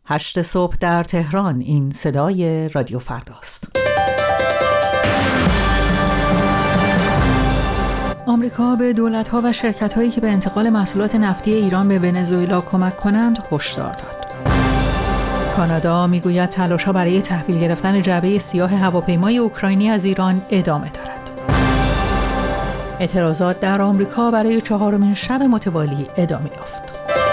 8 صبح در تهران. این صدای رادیو فرداست. آمریکا به دولت‌ها و شرکت‌هایی که به انتقال محصولات نفتی ایران به ونزوئلا کمک کنند هشدار داد. کانادا میگوید تلاش‌ها برای تحویل گرفتن جعبه سیاه هواپیمای اوکراینی از ایران ادامه دارد. اعتراضات در آمریکا برای 4مین شب متوالی ادامه یافت.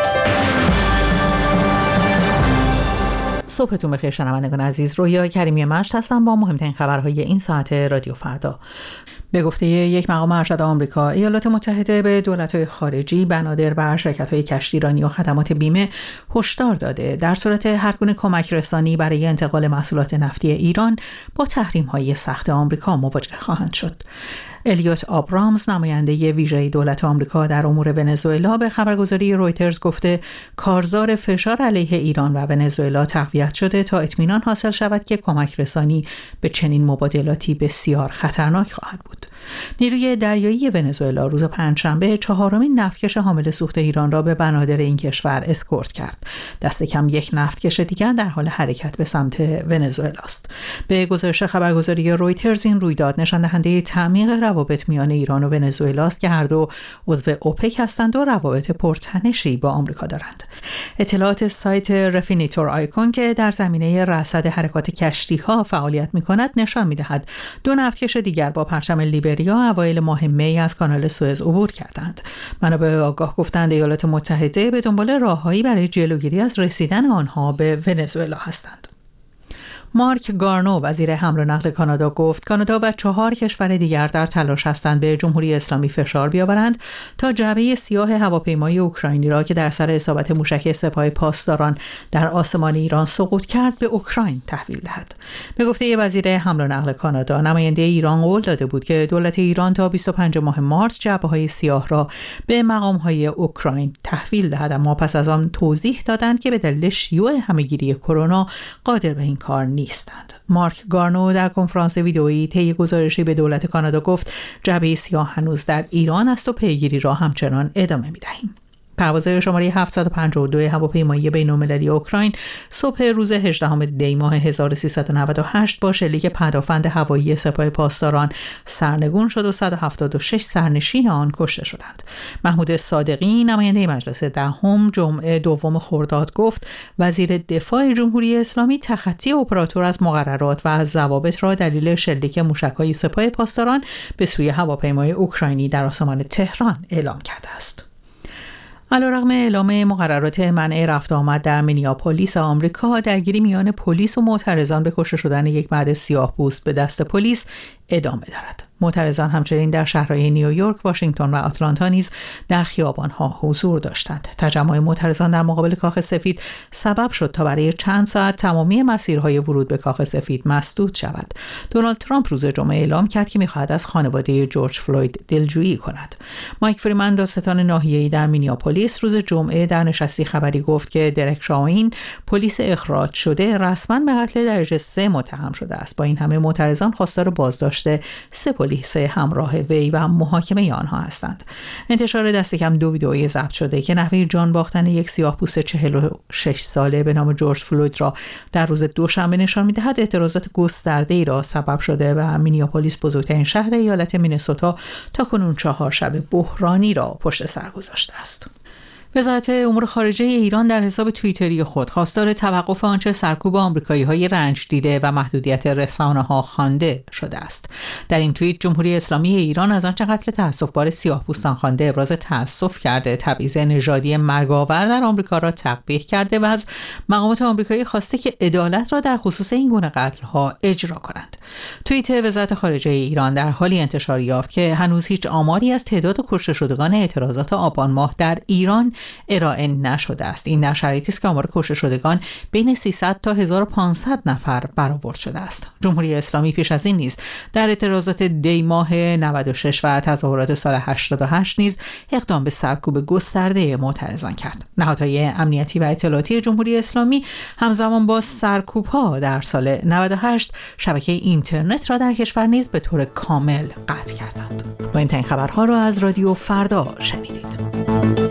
صبحتون بخیر شنوندگان عزیز، رویا کریمی مشت هستم با مهمترین خبرهای این ساعت رادیو فردا. به گفته یک مقام ارشد آمریکا، ایالات متحده به دولت‌های خارجی، بنادر و شرکت‌های کشتیرانی و خدمات بیمه هشدار داده در صورت هر گونه کمک رسانی برای انتقال محصولات نفتی ایران با تحریم‌های سخت آمریکا مواجه خواهند شد. الیوت آبرامز، نماینده ویژه دولت آمریکا در امور ونزوئلا، به خبرگزاری رویترز گفته کارزار فشار علیه ایران و ونزوئلا تقویت شده تا اطمینان حاصل شود که کمک رسانی به چنین مبادلاتی بسیار خطرناک خواهد بود. نیروی دریایی ونزوئلا روز پنجشنبه 4مین نفتکش حامل سوخت ایران را به بنادر این کشور اسکورت کرد. دست کم یک نفتکش دیگر در حال حرکت به سمت ونزوئلا است. به گزارش خبرگزاری رویترز، این رویداد نشان دهنده تعمیق روابط میان ایران و ونزوئلا است که هر دو عضو اوپک هستند و روابط پرتنشی با آمریکا دارند. اطلاعات سایت رفینیتور آیکون که در زمینه رصد حرکات کشتی‌ها فعالیت می‌کند نشان می‌دهد 2 نفتکش دیگر با پرچم لیبریا اوایل ماه می از کانال سوئز عبور کردند. منابع آگاه گفتند ایالات متحده به دنبال راههایی برای جلوگیری از رسیدن آنها به ونزوئلا هستند. مارک گارنو، وزیر حمل و نقل کانادا، گفت کانادا و 4 کشور دیگر در تلاش هستند به جمهوری اسلامی فشار بیاورند تا جعبه سیاه هواپیمای اوکراینی را که در اثر اصابت موشک سپاه پاسداران در آسمان ایران سقوط کرد به اوکراین تحویل دهد. به گفته وزیر حمل و نقل کانادا، نماینده ایران قول داده بود که دولت ایران تا 25 ماه مارس جعبه‌های سیاه را به مقام‌های اوکراین تحویل دهد، اما پس از آن توضیح دادند که به دلیل شیوع همه‌گیری کرونا قادر به این کار نیستند. مارک گارنو در کنفرانس ویدئویی طی گزارشی به دولت کانادا گفت جعبه سیاه هنوز در ایران است و پیگیری را همچنان ادامه می‌دهیم. پرواز شماره 752 هواپیمایی بین‌المللی اوکراین صبح روز 18 دی ماه 1398 با شلیک پدافند هوایی سپاه پاسداران سرنگون شد و 176 سرنشین آن کشته شدند. محمود صادقی، نماینده مجلس دهم، جمعه 2 خرداد گفت وزیر دفاع جمهوری اسلامی تخطی اپراتور از مقررات و از ضوابط را دلیل شلیک موشک‌های سپاه پاسداران به سوی هواپیمای اوکراینی در آسمان تهران اعلام کرده است. علیرغم اعلام مقررات منع رفت آمد در مینیاپولیس آمریکا، درگیری میان پلیس و معترضان به کشته شدن یک مرد سیاه‌پوست به دست پلیس ادامه دارد. معترضان همچنین در شهرهای نیویورک، واشنگتن و آتلانتا نیز در خیابان‌ها حضور داشتند. تجمع معترضان در مقابل کاخ سفید سبب شد تا برای چند ساعت تمامی مسیرهای ورود به کاخ سفید مسدود شود. دونالد ترامپ روز جمعه اعلام کرد که می‌خواهد از خانواده جورج فلوید دلجویی کند. مایک فریمن، دادستان ناحیه‌ای در مینیاپولیس، روز جمعه در نشستی خبری گفت که درک شاوین، پلیس اخراج شده، رسما به قتل درجه 3 متهم شده است. با این همه معترضان خواستار بازداشت 3 پلیس همراه وی و محاکمه آنها هستند. انتشار دست کم 2 ویدئویی ضبط شده که نحوه جان باختن یک سیاه‌پوست 46 ساله به نام جورج فلوید را در روز دوشنبه نشان می‌دهد اعتراضات گسترده‌ای را سبب شده و مینیاپولیس، بزرگترین شهر ایالت مینسوتا، تاکنون 4 شب بحرانی را پشت سر گذاشته است. وزارت امور خارجه ایران در حساب توییتری خود خواستار توقف آنچه سرکوب آمریکایی‌های رنج دیده و محدودیت رسانه‌ها خوانده شده است. در این توییت جمهوری اسلامی ایران از آنچه قتل تأسف‌بار سیاه‌پوستان خوانده ابراز تأسف کرده، تبعیض نژادی مرگاور در آمریکا را تقبیح کرده و از مقامات آمریکایی خواسته که عدالت را در خصوص این گونه قتل‌ها اجرا کنند. توییت وزارت خارجه ایران در حالی انتشار یافت که هنوز هیچ آماری از تعداد کشته شدگان اعتراضات آبان ماه در ایران ارائه نشده است. این در شرایطی است که آمار کشته شدگان بین 300 تا 1500 نفر برآورد شده است. جمهوری اسلامی پیش از این نیز در اعتراضات دی ماه 96 و تظاهرات سال 88 نیز اقدام به سرکوب گسترده معترضان کرد. نهادهای امنیتی و اطلاعاتی جمهوری اسلامی همزمان با سرکوب‌ها در سال 98 شبکه اینترنت را در کشور نیز به طور کامل قطع کردند. با این خبرها را از رادیو فردا شنیدید.